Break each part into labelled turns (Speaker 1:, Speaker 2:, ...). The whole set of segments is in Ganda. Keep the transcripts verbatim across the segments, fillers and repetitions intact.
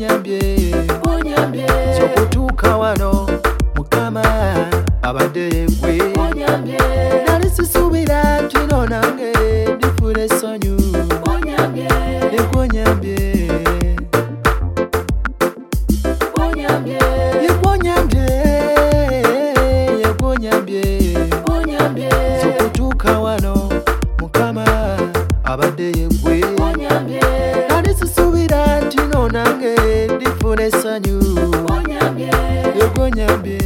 Speaker 1: onyambye onyambye sokutuuka wano mukama abadde gwe onyambye nali sisuubira nti no nange ndifuna essanyu onyambye onyambye onyambye onyambye onyambye onyambye sokutuuka wano mukama abadde gwe onyambye nali sisuubira nti no nange ndifuna essanyu onyambye onyambye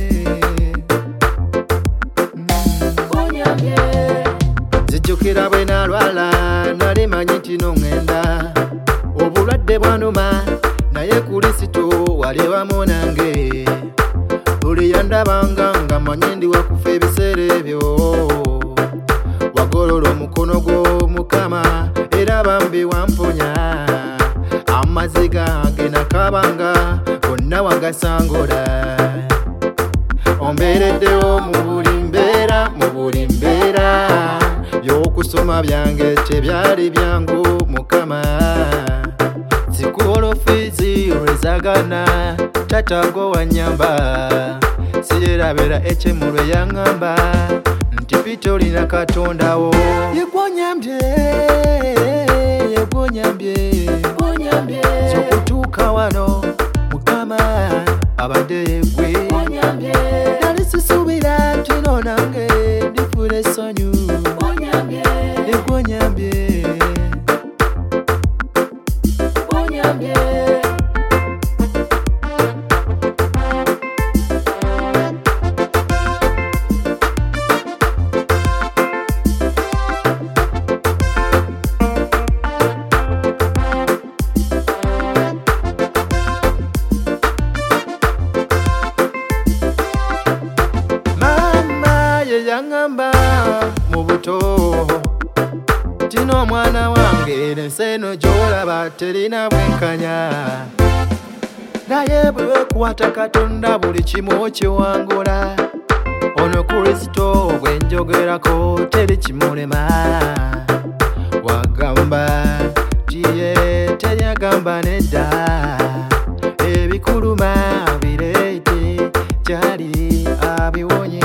Speaker 1: zijjukira bwe nalwala nali manyi nti nongenda obulwadde bwanuma naye Kristo wali wamu nange buli yandabanga nga manyi ndi wakufa ebiseera ebyo wagolola omukono gwo mukama era bambi wamponya amazzi gange nakabanga gonna wagasangola ombeereddewo mu buli mbeera mu buli mbeera by'okusoma byange tebyali byangu mukama sikuwola fiizi lwezagana tatago wanyamba siyerabera ekyemulwe yaŋŋamba nti pita olina katondawo yegwonyambye yegwonyambye onyambye sokutuuka wano mukama abadde gwe onyambye nali sisuubira nti no nange ndifuna essanyu onyambye yegwonyambye onyambye yaŋŋamba mu buto tino omwana wange ensi eno gy'olaba terina bwenkanya naye bwe weekuwata katonda buli kimu okiwangula ono Kristo gwe njogerako teri kimulema wagamba tiye teri agamba nedda ebikuluma bireete gyali abiwonye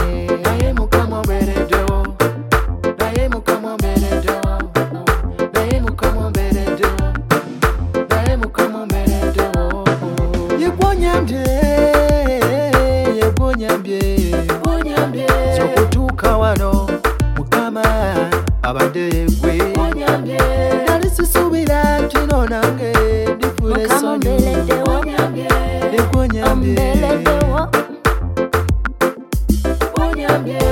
Speaker 1: onyambye sokutuuka wano mukama abadde gwe onyambye nali sisuubira nti no nange ndifuna essanyu onyambye onyambye